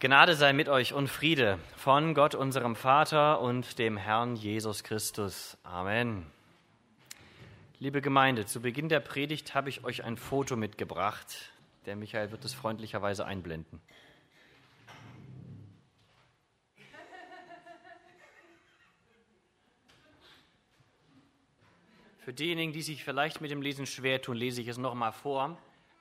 Gnade sei mit euch und Friede von Gott, unserem Vater und dem Herrn Jesus Christus. Amen. Liebe Gemeinde, zu Beginn der Predigt habe ich euch ein Foto mitgebracht. Der Michael wird es freundlicherweise einblenden. Für diejenigen, die sich vielleicht mit dem Lesen schwer tun, lese ich es noch mal vor.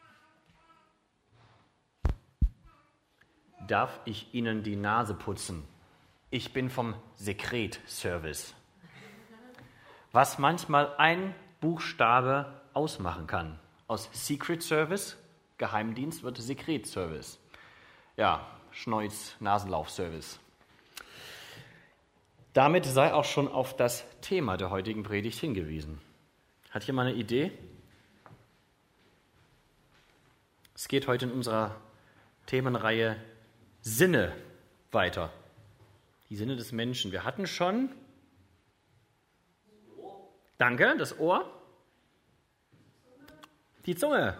Darf ich Ihnen die Nase putzen? Ich bin vom Sekretservice. Was manchmal ein Buchstabe ausmachen kann. Aus Secret Service, Geheimdienst, wird Sekretservice. Ja, Schneuz, Nasenlaufservice. Damit sei auch schon auf das Thema der heutigen Predigt hingewiesen. Hat jemand eine Idee? Es geht heute in unserer Themenreihe Sinne weiter. Die Sinne des Menschen. Wir hatten schon, danke, das Ohr, die Zunge.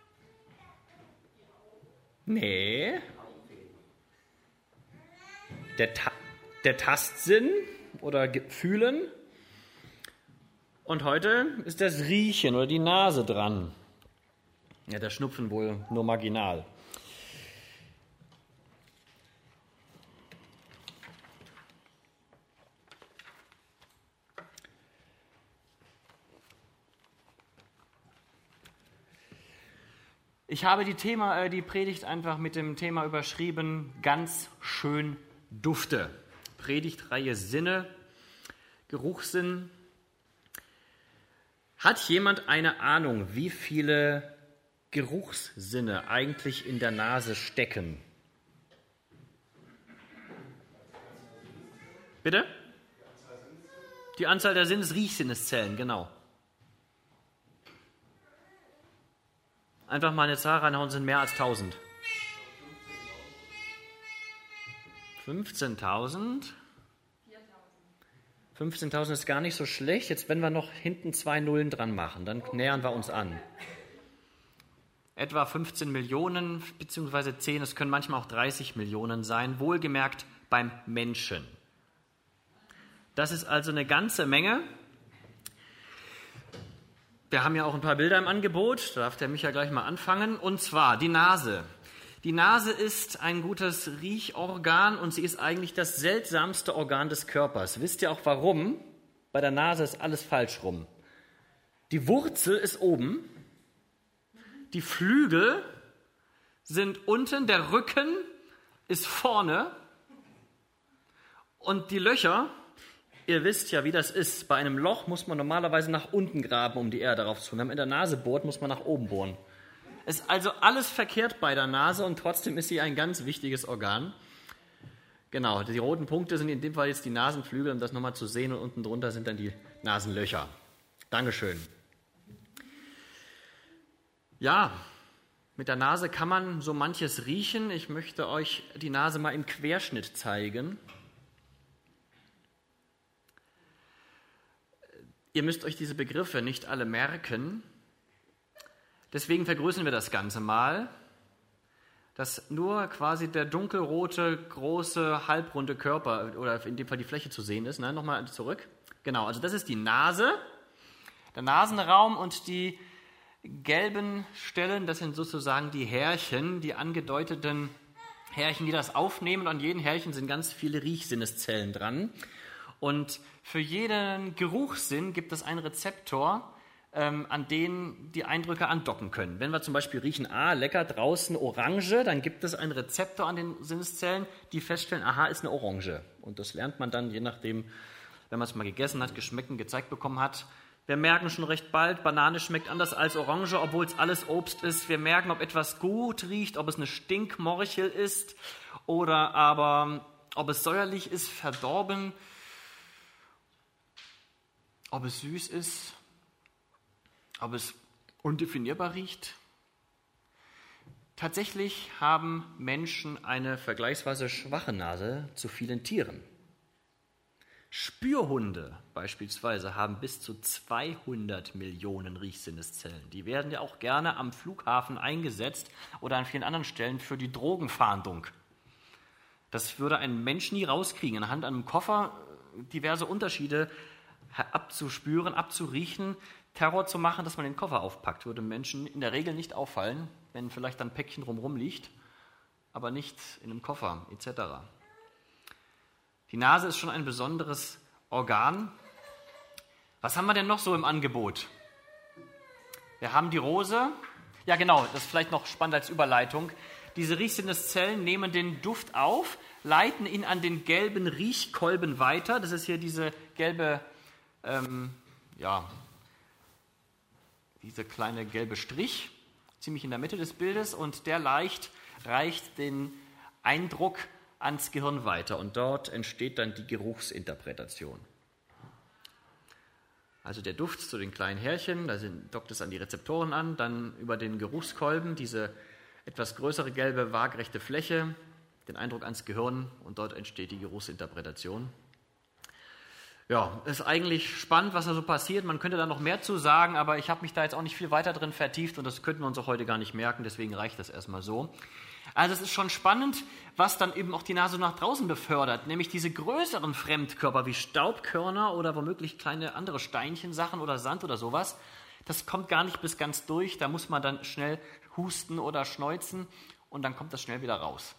Nee. Der Tastsinn oder Fühlen. Und heute ist das Riechen oder die Nase dran. Ja, der Schnupfen wohl nur marginal. Ich habe die Predigt einfach mit dem Thema überschrieben, ganz schön Dufte. Predigtreihe Sinne, Geruchssinn. Hat jemand eine Ahnung, wie viele Geruchssinne eigentlich in der Nase stecken? Bitte? Die Anzahl der Riechsinneszellen, genau. Einfach mal eine Zahl reinhauen, sind mehr als 1000. 15.000? 15.000 ist gar nicht so schlecht. Jetzt, wenn wir noch hinten 2 Nullen dran machen, dann nähern wir uns an. Etwa 15 Millionen, beziehungsweise 10, es können manchmal auch 30 Millionen sein, wohlgemerkt beim Menschen. Das ist also eine ganze Menge. Wir haben ja auch ein paar Bilder im Angebot, da darf der Micha gleich mal anfangen, und zwar die Nase. Die Nase ist ein gutes Riechorgan und sie ist eigentlich das seltsamste Organ des Körpers. Wisst ihr auch warum? Bei der Nase ist alles falsch rum. Die Wurzel ist oben, die Flügel sind unten, der Rücken ist vorne und die Löcher, ihr wisst ja, wie das ist. Bei einem Loch muss man normalerweise nach unten graben, um die Erde darauf zu tun. Wenn man in der Nase bohrt, muss man nach oben bohren. Ist also alles verkehrt bei der Nase und trotzdem ist sie ein ganz wichtiges Organ. Genau, die roten Punkte sind in dem Fall jetzt die Nasenflügel, um das nochmal zu sehen, und unten drunter sind dann die Nasenlöcher. Dankeschön. Ja, mit der Nase kann man so manches riechen. Ich möchte euch die Nase mal im Querschnitt zeigen. Ihr müsst euch diese Begriffe nicht alle merken. Deswegen vergrößern wir das Ganze mal, dass nur quasi der dunkelrote, große, halbrunde Körper oder in dem Fall die Fläche zu sehen ist. Nochmal zurück. Genau, also das ist die Nase, der Nasenraum, und die gelben Stellen, das sind sozusagen die Härchen, die angedeuteten Härchen, die das aufnehmen. Und an jedem Härchen sind ganz viele Riechsinneszellen dran. Und für jeden Geruchssinn gibt es einen Rezeptor, an den die Eindrücke andocken können. Wenn wir zum Beispiel riechen, lecker, draußen Orange, dann gibt es einen Rezeptor an den Sinneszellen, die feststellen, ist eine Orange. Und das lernt man dann, je nachdem, wenn man es mal gegessen hat, geschmeckt und gezeigt bekommen hat. Wir merken schon recht bald, Banane schmeckt anders als Orange, obwohl es alles Obst ist. Wir merken, ob etwas gut riecht, ob es eine Stinkmorchel ist oder aber ob es säuerlich ist, verdorben, ob es süß ist, ob es undefinierbar riecht. Tatsächlich haben Menschen eine vergleichsweise schwache Nase zu vielen Tieren. Spürhunde beispielsweise haben bis zu 200 Millionen Riechsinneszellen. Die werden ja auch gerne am Flughafen eingesetzt oder an vielen anderen Stellen für die Drogenfahndung. Das würde ein Mensch nie rauskriegen. Anhand einem Koffer diverse Unterschiede abzuspüren, abzuriechen, Terror zu machen, dass man den Koffer aufpackt, würde Menschen in der Regel nicht auffallen, wenn vielleicht ein Päckchen drumherum liegt, aber nicht in einem Koffer etc. Die Nase ist schon ein besonderes Organ. Was haben wir denn noch so im Angebot? Wir haben die Rose. Ja genau, das ist vielleicht noch spannend als Überleitung. Diese Riechsinneszellen nehmen den Duft auf, leiten ihn an den gelben Riechkolben weiter. Das ist hier diese gelbe, dieser kleine gelbe Strich, ziemlich in der Mitte des Bildes. Und der reicht den Eindruck ans Gehirn weiter. Und dort entsteht dann die Geruchsinterpretation. Also der Duft zu den kleinen Härchen, da dockt es an die Rezeptoren an, dann über den Geruchskolben, diese etwas größere gelbe, waagerechte Fläche, den Eindruck ans Gehirn und dort entsteht die Geruchsinterpretation. Ja, ist eigentlich spannend, was da so passiert. Man könnte da noch mehr zu sagen, aber ich habe mich da jetzt auch nicht viel weiter drin vertieft und das könnten wir uns auch heute gar nicht merken, deswegen reicht das erstmal so. Also es ist schon spannend, was dann eben auch die Nase nach draußen befördert, nämlich diese größeren Fremdkörper wie Staubkörner oder womöglich kleine andere Steinchensachen oder Sand oder sowas. Das kommt gar nicht bis ganz durch, da muss man dann schnell husten oder schneuzen und dann kommt das schnell wieder raus.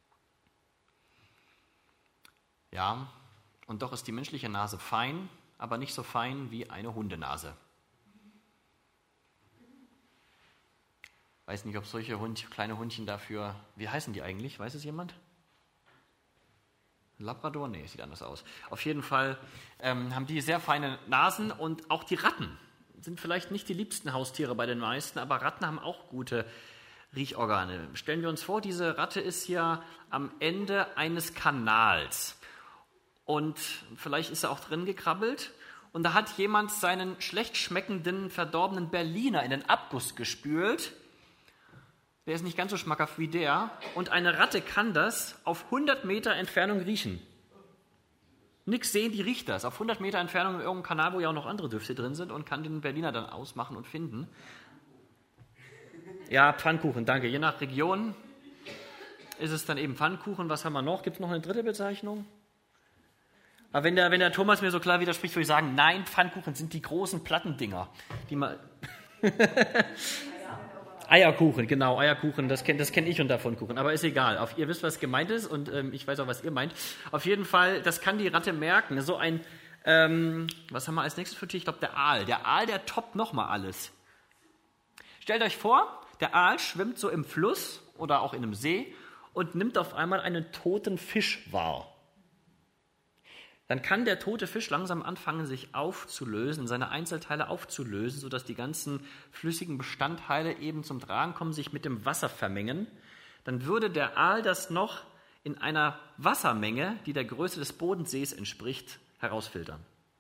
Ja, und doch ist die menschliche Nase fein, aber nicht so fein wie eine Hundenase. Weiß nicht, ob solche kleine Hundchen dafür, wie heißen die eigentlich? Weiß es jemand? Labrador? Nee, sieht anders aus. Auf jeden Fall haben die sehr feine Nasen und auch die Ratten sind vielleicht nicht die liebsten Haustiere bei den meisten, aber Ratten haben auch gute Riechorgane. Stellen wir uns vor, diese Ratte ist ja am Ende eines Kanals und vielleicht ist er auch drin gekrabbelt und da hat jemand seinen schlecht schmeckenden, verdorbenen Berliner in den Abguss gespült. Der ist nicht ganz so schmackhaft wie der. Und eine Ratte kann das auf 100 Meter Entfernung riechen. Nix sehen, die riecht das. Auf 100 Meter Entfernung in irgendeinem Kanal, wo ja auch noch andere Düfte drin sind und kann den Berliner dann ausmachen und finden. Ja, Pfannkuchen, danke. Je nach Region ist es dann eben Pfannkuchen. Was haben wir noch? Gibt es noch eine dritte Bezeichnung? Aber wenn der Thomas mir so klar widerspricht, würde ich sagen, nein, Pfannkuchen sind die großen Plattendinger, die man... Eierkuchen, genau, Eierkuchen, das kenn ich unter Pfannkuchen, aber ist egal. Ihr wisst, was gemeint ist und ich weiß auch, was ihr meint. Auf jeden Fall, das kann die Ratte merken. So ein, was haben wir als nächstes für Tier? Ich glaube, der Aal. Der Aal, der toppt nochmal alles. Stellt euch vor, der Aal schwimmt so im Fluss oder auch in einem See und nimmt auf einmal einen toten Fisch wahr. Dann kann der tote Fisch langsam anfangen, sich aufzulösen, seine Einzelteile aufzulösen, sodass die ganzen flüssigen Bestandteile eben zum Tragen kommen, sich mit dem Wasser vermengen. Dann würde der Aal das noch in einer Wassermenge, die der Größe des Bodensees entspricht, herausfiltern.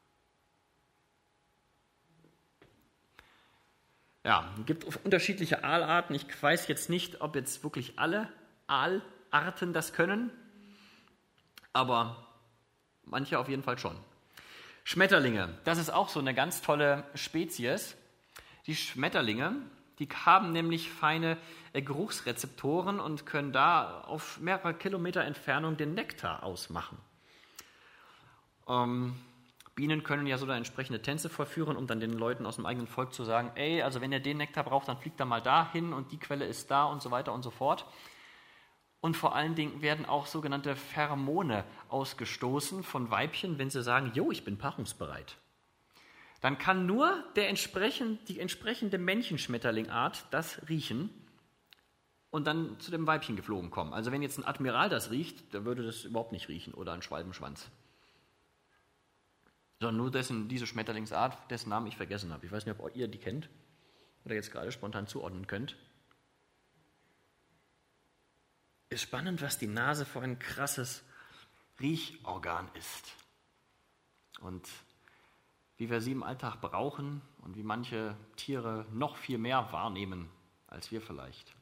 Ja, es gibt unterschiedliche Aalarten. Ich weiß jetzt nicht, ob jetzt wirklich alle Aalarten das können, aber manche auf jeden Fall schon. Schmetterlinge, das ist auch so eine ganz tolle Spezies. Die Schmetterlinge, die haben nämlich feine Geruchsrezeptoren und können da auf mehrere Kilometer Entfernung den Nektar ausmachen. Bienen können ja so da entsprechende Tänze vollführen, um dann den Leuten aus dem eigenen Volk zu sagen, ey, also wenn ihr den Nektar braucht, dann fliegt da mal dahin und die Quelle ist da und so weiter und so fort. Und vor allen Dingen werden auch sogenannte Pheromone ausgestoßen von Weibchen, wenn sie sagen, jo, ich bin paarungsbereit. Dann kann nur die entsprechende Männchenschmetterlingart das riechen und dann zu dem Weibchen geflogen kommen. Also wenn jetzt ein Admiral das riecht, dann würde das überhaupt nicht riechen oder ein Schwalbenschwanz. Sondern nur diese Schmetterlingsart, dessen Namen ich vergessen habe. Ich weiß nicht, ob ihr die kennt oder jetzt gerade spontan zuordnen könnt. Ist spannend, was die Nase für ein krasses Riechorgan ist. Und wie wir sie im Alltag brauchen und wie manche Tiere noch viel mehr wahrnehmen, als wir vielleicht.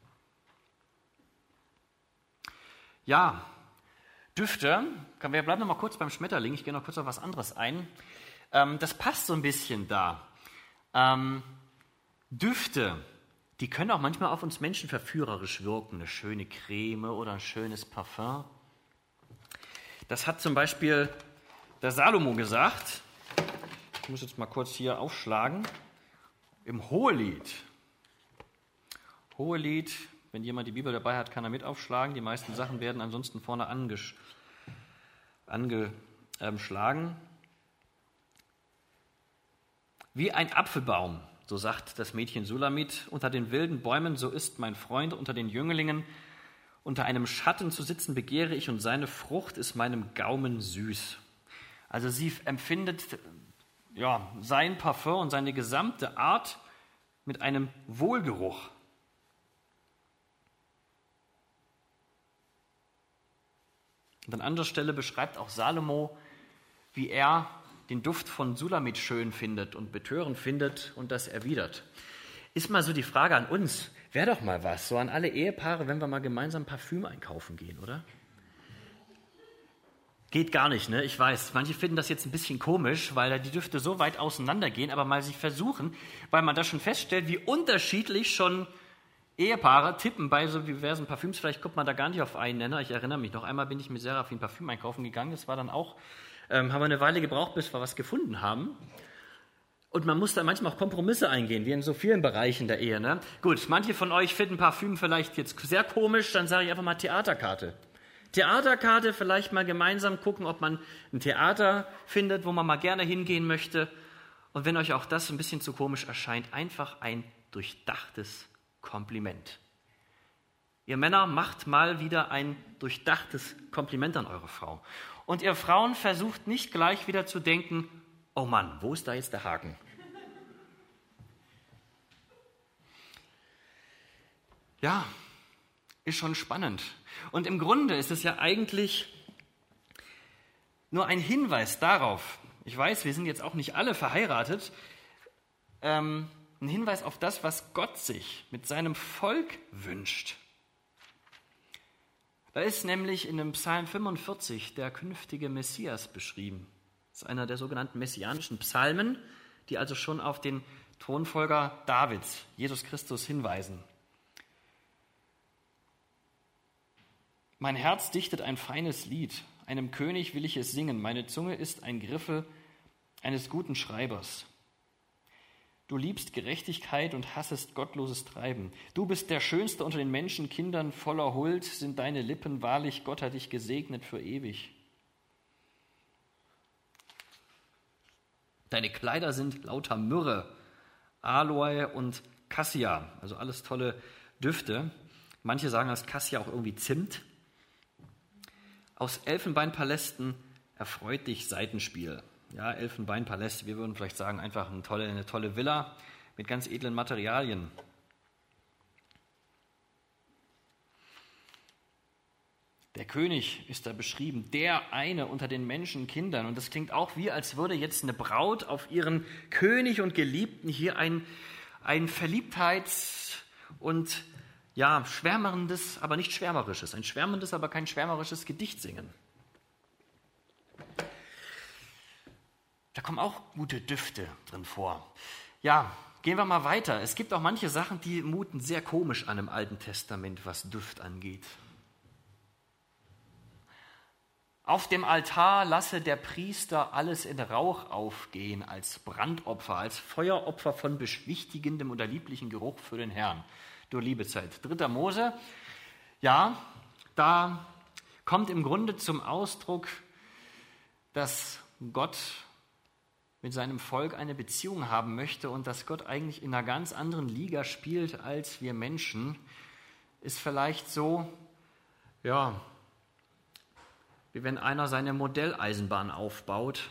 Ja, Düfte, wir bleiben noch mal kurz beim Schmetterling, ich gehe noch kurz auf was anderes ein. Das passt so ein bisschen da. Düfte, die können auch manchmal auf uns Menschen verführerisch wirken. Eine schöne Creme oder ein schönes Parfum. Das hat zum Beispiel der Salomo gesagt. Ich muss jetzt mal kurz hier aufschlagen. Im Hohelied. Hohelied, wenn jemand die Bibel dabei hat, kann er mit aufschlagen. Die meisten Sachen werden ansonsten vorne angeschlagen. Wie ein Apfelbaum, so sagt das Mädchen Sulamit, unter den wilden Bäumen, so ist mein Freund unter den Jünglingen. Unter einem Schatten zu sitzen begehre ich und seine Frucht ist meinem Gaumen süß. Also sie empfindet sein Parfum und seine gesamte Art mit einem Wohlgeruch. Und an anderer Stelle beschreibt auch Salomo, wie er den Duft von Sulamit schön findet und betörend findet und das erwidert. Ist mal so die Frage an uns, wäre doch mal was, so an alle Ehepaare, wenn wir mal gemeinsam Parfüm einkaufen gehen, oder? Geht gar nicht, ne? Ich weiß, manche finden das jetzt ein bisschen komisch, weil da die Düfte so weit auseinandergehen, aber mal sich versuchen, weil man da schon feststellt, wie unterschiedlich schon Ehepaare tippen bei so diversen Parfüms. Vielleicht kommt man da gar nicht auf einen Nenner. Ich erinnere mich noch einmal, bin ich mit Serafin Parfüm einkaufen gegangen. Das war dann auch, haben wir eine Weile gebraucht, bis wir was gefunden haben. Und man muss da manchmal auch Kompromisse eingehen, wie in so vielen Bereichen der Ehe. Ne? Gut, manche von euch finden Parfüm vielleicht jetzt sehr komisch, dann sage ich einfach mal Theaterkarte. Theaterkarte, vielleicht mal gemeinsam gucken, ob man ein Theater findet, wo man mal gerne hingehen möchte. Und wenn euch auch das ein bisschen zu komisch erscheint, einfach ein durchdachtes Kompliment. Ihr Männer, macht mal wieder ein durchdachtes Kompliment an eure Frau. Und ihr Frauen versucht nicht gleich wieder zu denken, oh Mann, wo ist da jetzt der Haken? Ja, ist schon spannend. Und im Grunde ist es ja eigentlich nur ein Hinweis darauf, ich weiß, wir sind jetzt auch nicht alle verheiratet, ein Hinweis auf das, was Gott sich mit seinem Volk wünscht. Da ist nämlich in dem Psalm 45 der künftige Messias beschrieben. Das ist einer der sogenannten messianischen Psalmen, die also schon auf den Thronfolger Davids, Jesus Christus, hinweisen. Mein Herz dichtet ein feines Lied, einem König will ich es singen, meine Zunge ist ein Griffel eines guten Schreibers. Du liebst Gerechtigkeit und hassest gottloses Treiben. Du bist der Schönste unter den Menschenkindern, voller Huld sind deine Lippen, wahrlich Gott hat dich gesegnet für ewig. Deine Kleider sind lauter Myrrhe, Aloe und Cassia, also alles tolle Düfte. Manche sagen, dass Cassia auch irgendwie Zimt. Aus Elfenbeinpalästen erfreut dich Saitenspiel. Ja, Elfenbeinpaläste, wir würden vielleicht sagen, einfach eine tolle Villa mit ganz edlen Materialien. Der König ist da beschrieben, der eine unter den Menschenkindern. Und das klingt auch wie, als würde jetzt eine Braut auf ihren König und Geliebten hier ein Verliebtheits- und schwärmerendes, aber nicht schwärmerisches, ein schwärmendes, aber kein schwärmerisches Gedicht singen. Da kommen auch gute Düfte drin vor. Ja, gehen wir mal weiter. Es gibt auch manche Sachen, die muten sehr komisch an im Alten Testament, was Duft angeht. Auf dem Altar lasse der Priester alles in Rauch aufgehen, als Brandopfer, als Feueropfer von beschwichtigendem oder lieblichen Geruch für den Herrn. Du liebe Zeit. 3. Mose, ja, da kommt im Grunde zum Ausdruck, dass Gott mit seinem Volk eine Beziehung haben möchte und dass Gott eigentlich in einer ganz anderen Liga spielt als wir Menschen, ist vielleicht so, wie wenn einer seine Modelleisenbahn aufbaut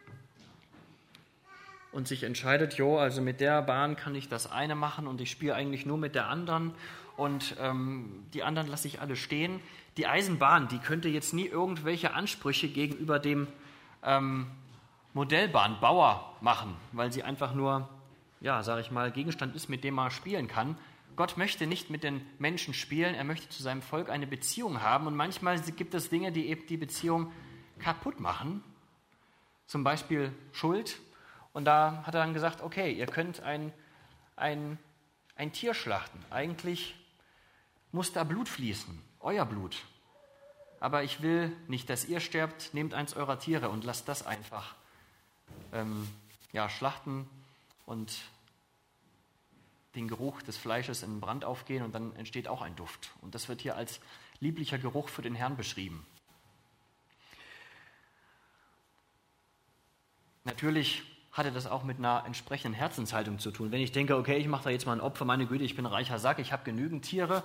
und sich entscheidet, also mit der Bahn kann ich das eine machen und ich spiele eigentlich nur mit der anderen und die anderen lasse ich alle stehen. Die Eisenbahn, die könnte jetzt nie irgendwelche Ansprüche gegenüber dem Modellbahnbauer machen, weil sie einfach nur, Gegenstand ist, mit dem man spielen kann. Gott möchte nicht mit den Menschen spielen, er möchte zu seinem Volk eine Beziehung haben und manchmal gibt es Dinge, die eben die Beziehung kaputt machen, zum Beispiel Schuld. Und da hat er dann gesagt, okay, ihr könnt ein Tier schlachten. Eigentlich muss da Blut fließen, euer Blut. aber ich will nicht, dass ihr sterbt, nehmt eins eurer Tiere und lasst das einfach schlachten und den Geruch des Fleisches in Brand aufgehen und dann entsteht auch ein Duft. Und das wird hier als lieblicher Geruch für den Herrn beschrieben. Natürlich hatte das auch mit einer entsprechenden Herzenshaltung zu tun. Wenn ich denke, okay, ich mache da jetzt mal ein Opfer, meine Güte, ich bin ein reicher Sack, ich habe genügend Tiere.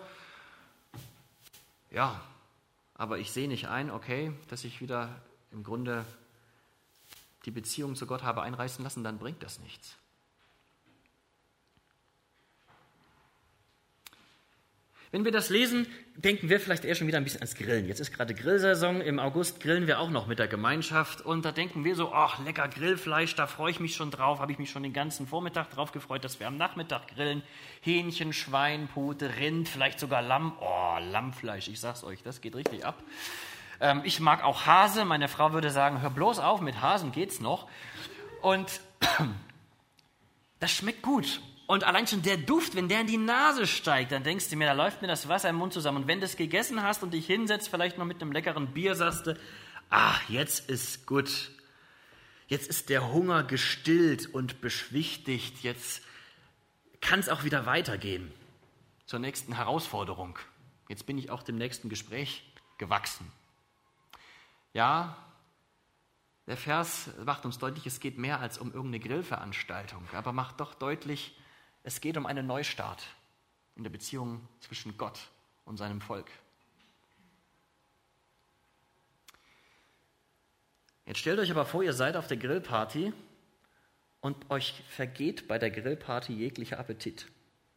Ja, aber ich sehe nicht ein, okay, dass ich wieder im Grunde die Beziehung zu Gott habe einreißen lassen, dann bringt das nichts. Wenn wir das lesen, denken wir vielleicht eher schon wieder ein bisschen ans Grillen. Jetzt ist gerade Grillsaison, im August grillen wir auch noch mit der Gemeinschaft und da denken wir so, ach, lecker Grillfleisch, da freue ich mich schon drauf, habe ich mich schon den ganzen Vormittag drauf gefreut, dass wir am Nachmittag grillen. Hähnchen, Schwein, Pute, Rind, vielleicht sogar Lamm. Oh, Lammfleisch, ich sag's euch, das geht richtig ab. Ich mag auch Hase, meine Frau würde sagen, hör bloß auf, mit Hasen geht's noch. Und das schmeckt gut. Und allein schon der Duft, wenn der in die Nase steigt, dann denkst du mir, da läuft mir das Wasser im Mund zusammen. Und wenn du es gegessen hast und dich hinsetzt, vielleicht noch mit einem leckeren Bier, sagst du, ach, jetzt ist gut. Jetzt ist der Hunger gestillt und beschwichtigt. Jetzt kann es auch wieder weitergehen zur nächsten Herausforderung. Jetzt bin ich auch dem nächsten Gespräch gewachsen. Ja, der Vers macht uns deutlich, es geht mehr als um irgendeine Grillveranstaltung, aber macht doch deutlich, es geht um einen Neustart in der Beziehung zwischen Gott und seinem Volk. Jetzt stellt euch aber vor, ihr seid auf der Grillparty und euch vergeht bei der Grillparty jeglicher Appetit.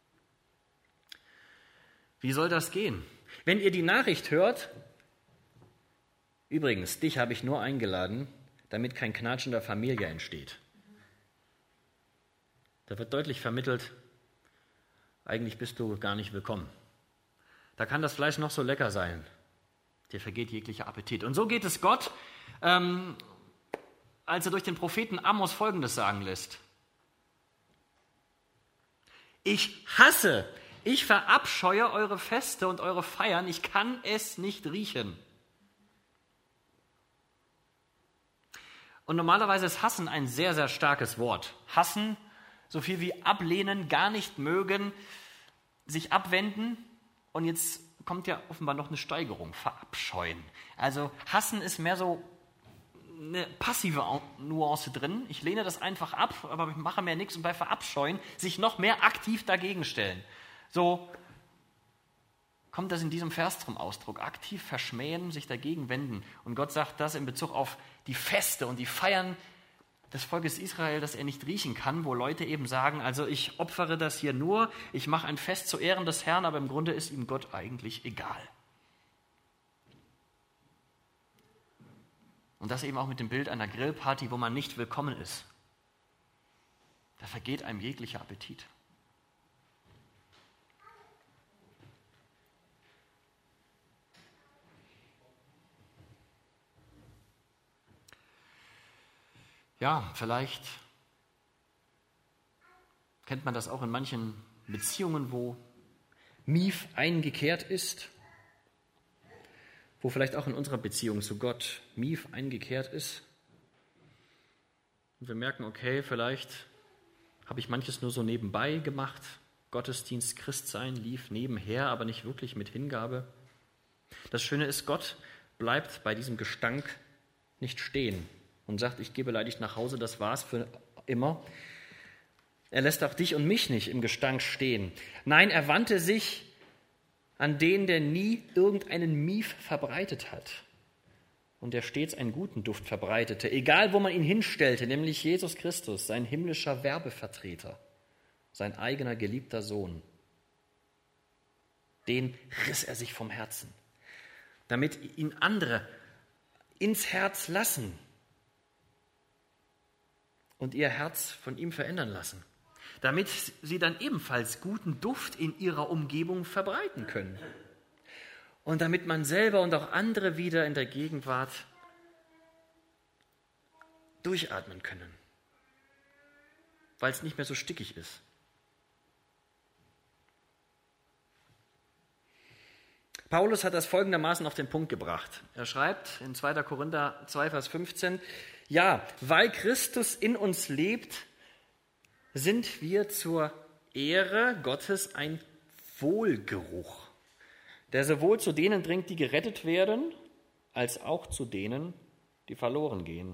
Wie soll das gehen? Wenn ihr die Nachricht hört, übrigens, dich habe ich nur eingeladen, damit kein Knatschen der Familie entsteht. Da wird deutlich vermittelt, eigentlich bist du gar nicht willkommen. Da kann das Fleisch noch so lecker sein. Dir vergeht jeglicher Appetit. Und so geht es Gott, als er durch den Propheten Amos Folgendes sagen lässt. Ich hasse, ich verabscheue eure Feste und eure Feiern, ich kann es nicht riechen. Und normalerweise ist Hassen ein sehr, sehr starkes Wort. Hassen, so viel wie ablehnen, gar nicht mögen, sich abwenden. Und jetzt kommt ja offenbar noch eine Steigerung, verabscheuen. Also hassen ist mehr so eine passive Nuance drin. Ich lehne das einfach ab, aber ich mache mehr nichts. Und bei verabscheuen sich noch mehr aktiv dagegen stellen. So kommt das in diesem Vers zum Ausdruck. Aktiv verschmähen, sich dagegen wenden. Und Gott sagt das in Bezug auf die Feste und die Feiern des Volkes Israel, das er nicht riechen kann, wo Leute eben sagen, also ich opfere das hier nur, ich mache ein Fest zu Ehren des Herrn, aber im Grunde ist ihm Gott eigentlich egal. Und das eben auch mit dem Bild einer Grillparty, wo man nicht willkommen ist. Da vergeht einem jeglicher Appetit. Ja, vielleicht kennt man das auch in manchen Beziehungen, wo Mief eingekehrt ist, wo vielleicht auch in unserer Beziehung zu Gott Mief eingekehrt ist. Und wir merken, okay, vielleicht habe ich manches nur so nebenbei gemacht. Gottesdienst, Christsein lief nebenher, aber nicht wirklich mit Hingabe. Das Schöne ist, Gott bleibt bei diesem Gestank nicht stehen und sagt, ich gehe beleidigt nach Hause, das war's für immer. Er lässt auch dich und mich nicht im Gestank stehen. Nein, er wandte sich an den, der nie irgendeinen Mief verbreitet hat und der stets einen guten Duft verbreitete, egal wo man ihn hinstellte, nämlich Jesus Christus, sein himmlischer Werbevertreter, sein eigener geliebter Sohn. Den riss er sich vom Herzen, damit ihn andere ins Herz lassen und ihr Herz von ihm verändern lassen, damit sie dann ebenfalls guten Duft in ihrer Umgebung verbreiten können. Und damit man selber und auch andere wieder in der Gegenwart durchatmen können, weil es nicht mehr so stickig ist. Paulus hat das folgendermaßen auf den Punkt gebracht. Er schreibt in 2. Korinther 2, Vers 15, ja, weil Christus in uns lebt, sind wir zur Ehre Gottes ein Wohlgeruch, der sowohl zu denen dringt, die gerettet werden, als auch zu denen, die verloren gehen.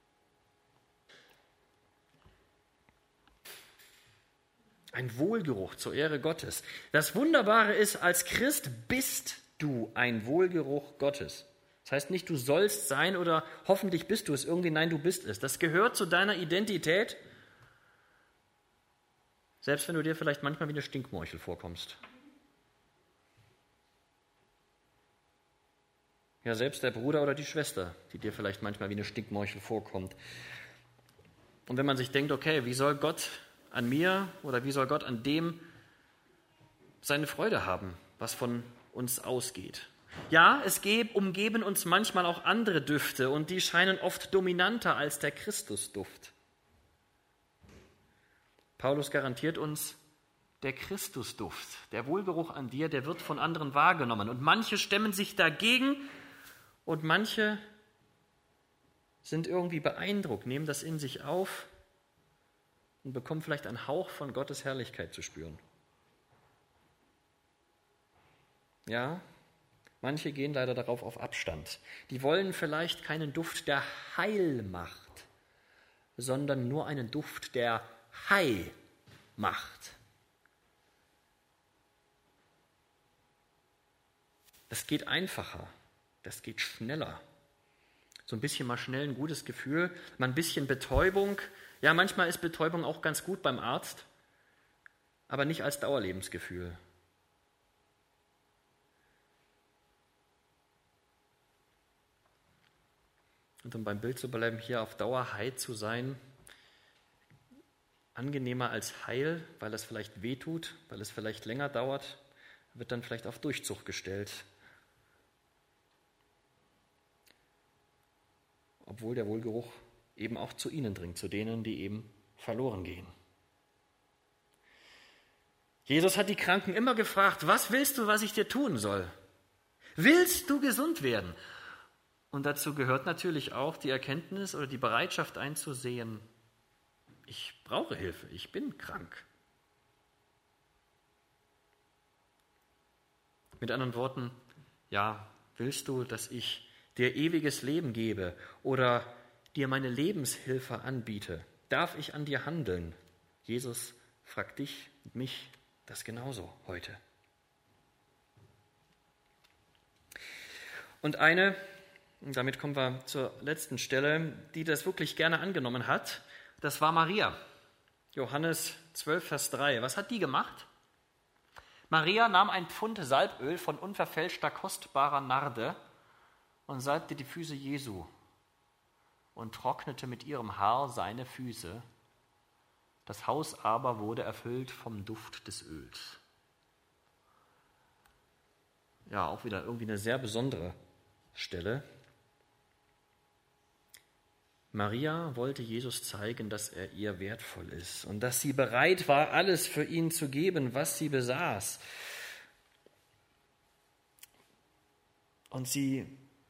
Ein Wohlgeruch zur Ehre Gottes. Das Wunderbare ist, als Christ bist du ein Wohlgeruch Gottes. Das heißt nicht, du sollst sein oder hoffentlich bist du es irgendwie. Nein, du bist es. Das gehört zu deiner Identität, selbst wenn du dir vielleicht manchmal wie eine Stinkmorchel vorkommst. Ja, selbst der Bruder oder die Schwester, die dir vielleicht manchmal wie eine Stinkmorchel vorkommt. Und wenn man sich denkt, okay, wie soll Gott an mir oder wie soll Gott an dem seine Freude haben, was von uns ausgeht? Ja, es umgeben uns manchmal auch andere Düfte und die scheinen oft dominanter als der Christusduft. Paulus garantiert uns, der Christusduft, der Wohlgeruch an dir, der wird von anderen wahrgenommen. Und manche stemmen sich dagegen und manche sind irgendwie beeindruckt, nehmen das in sich auf und bekommen vielleicht einen Hauch von Gottes Herrlichkeit zu spüren. Ja, manche gehen leider darauf auf Abstand. Die wollen vielleicht keinen Duft der Heilmacht, sondern nur einen Duft der High-Macht. Das geht einfacher, das geht schneller. So ein bisschen mal schnell ein gutes Gefühl, mal ein bisschen Betäubung. Ja, manchmal ist Betäubung auch ganz gut beim Arzt, aber nicht als Dauerlebensgefühl. Und um beim Bild zu bleiben, hier auf Dauer high zu sein, angenehmer als heil, weil es vielleicht wehtut, weil es vielleicht länger dauert, wird dann vielleicht auf Durchzug gestellt. Obwohl der Wohlgeruch eben auch zu ihnen dringt, zu denen, die eben verloren gehen. Jesus hat die Kranken immer gefragt, was willst du, was ich dir tun soll? Willst du gesund werden? Und dazu gehört natürlich auch die Erkenntnis oder die Bereitschaft einzusehen, ich brauche Hilfe, ich bin krank. Mit anderen Worten, ja, willst du, dass ich dir ewiges Leben gebe oder dir meine Lebenshilfe anbiete? Darf ich an dir handeln? Jesus fragt dich und mich das genauso heute. Und damit kommen wir zur letzten Stelle, die das wirklich gerne angenommen hat, das war Maria. Johannes 12, Vers 3. Was hat die gemacht? Maria nahm ein Pfund Salböl von unverfälschter, kostbarer Narde und salbte die Füße Jesu und trocknete mit ihrem Haar seine Füße. Das Haus aber wurde erfüllt vom Duft des Öls. Ja, auch wieder irgendwie eine sehr besondere Stelle. Maria wollte Jesus zeigen, dass er ihr wertvoll ist und dass sie bereit war, alles für ihn zu geben, was sie besaß. Und sie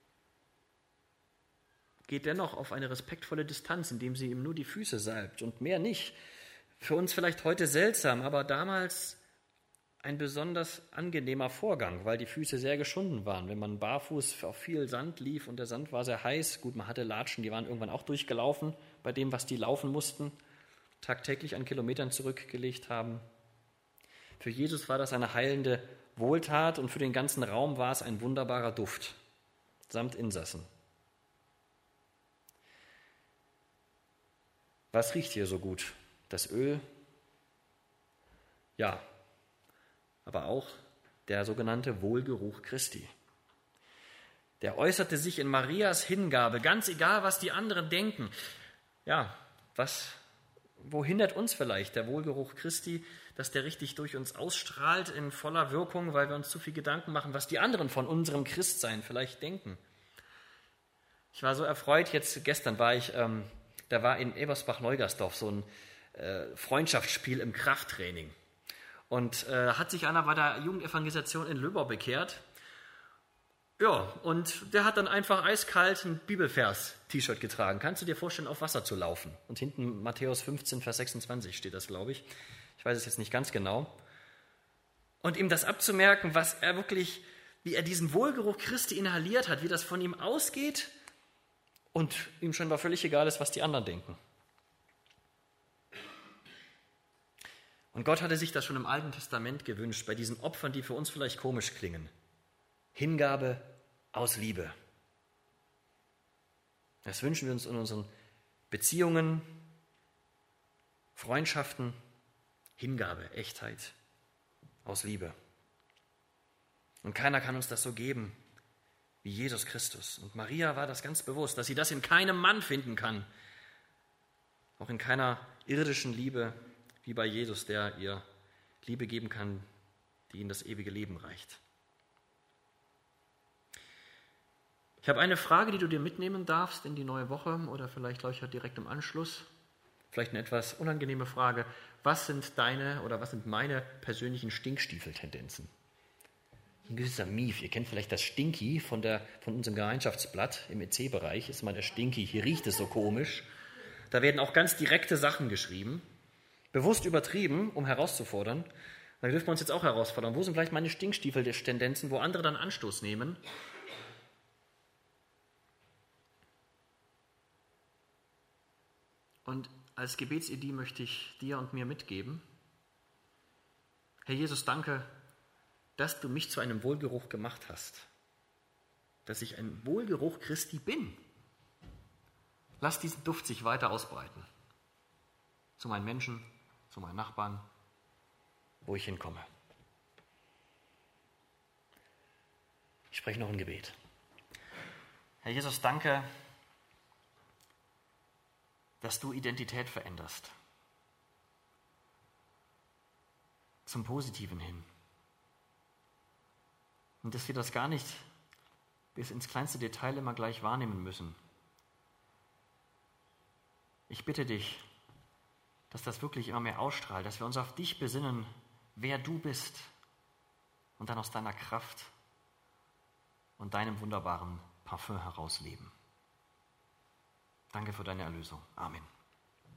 geht dennoch auf eine respektvolle Distanz, indem sie ihm nur die Füße salbt und mehr nicht. Für uns vielleicht heute seltsam, aber damals ein besonders angenehmer Vorgang, weil die Füße sehr geschunden waren. Wenn man barfuß auf viel Sand lief und der Sand war sehr heiß, gut, man hatte Latschen, die waren irgendwann auch durchgelaufen bei dem, was die laufen mussten, tagtäglich an Kilometern zurückgelegt haben. Für Jesus war das eine heilende Wohltat und für den ganzen Raum war es ein wunderbarer Duft, samt Insassen. Was riecht hier so gut? Das Öl? Ja, aber auch der sogenannte Wohlgeruch Christi. Der äußerte sich in Marias Hingabe, ganz egal, was die anderen denken. Ja, wo hindert uns vielleicht der Wohlgeruch Christi, dass der richtig durch uns ausstrahlt in voller Wirkung, weil wir uns zu viel Gedanken machen, was die anderen von unserem Christsein vielleicht denken. Ich war so erfreut, gestern war ich, da war in Ebersbach-Neugersdorf so ein Freundschaftsspiel im Krafttraining. Und hat sich einer bei der Jugendevangelisation in Löbau bekehrt. Ja, und der hat dann einfach eiskalt ein Bibelvers-T-Shirt getragen. Kannst du dir vorstellen, auf Wasser zu laufen? Und hinten Matthäus 15, Vers 26 steht das, glaube ich. Ich weiß es jetzt nicht ganz genau. Und ihm das abzumerken, was er wirklich, wie er diesen Wohlgeruch Christi inhaliert hat, wie das von ihm ausgeht und ihm scheinbar völlig egal ist, was die anderen denken. Und Gott hatte sich das schon im Alten Testament gewünscht, bei diesen Opfern, die für uns vielleicht komisch klingen. Hingabe aus Liebe. Das wünschen wir uns in unseren Beziehungen, Freundschaften, Hingabe, Echtheit aus Liebe. Und keiner kann uns das so geben wie Jesus Christus. Und Maria war das ganz bewusst, dass sie das in keinem Mann finden kann. Auch in keiner irdischen Liebe wie bei Jesus, der ihr Liebe geben kann, die ihnen das ewige Leben reicht. Ich habe eine Frage, die du dir mitnehmen darfst in die neue Woche oder vielleicht gleich direkt im Anschluss. Vielleicht eine etwas unangenehme Frage. Was sind deine oder was sind meine persönlichen Stinkstiefel-Tendenzen? Ein gewisser Mief. Ihr kennt vielleicht das Stinky von unserem Gemeinschaftsblatt im EC-Bereich. Ist mal der Stinky. Hier riecht es so komisch. Da werden auch ganz direkte Sachen geschrieben. Bewusst übertrieben, um herauszufordern. Da dürfen wir uns jetzt auch herausfordern. Wo sind vielleicht meine Stinkstiefel-Tendenzen, wo andere dann Anstoß nehmen? Und als Gebetsidee möchte ich dir und mir mitgeben: Herr Jesus, danke, dass du mich zu einem Wohlgeruch gemacht hast. Dass ich ein Wohlgeruch Christi bin. Lass diesen Duft sich weiter ausbreiten. Zu meinen Menschen, zu meinen Nachbarn, wo ich hinkomme. Ich spreche noch ein Gebet. Herr Jesus, danke, dass du Identität veränderst. Zum Positiven hin. Und dass wir das gar nicht bis ins kleinste Detail immer gleich wahrnehmen müssen. Ich bitte dich, dass das wirklich immer mehr ausstrahlt, dass wir uns auf dich besinnen, wer du bist und dann aus deiner Kraft und deinem wunderbaren Parfüm herausleben. Danke für deine Erlösung. Amen.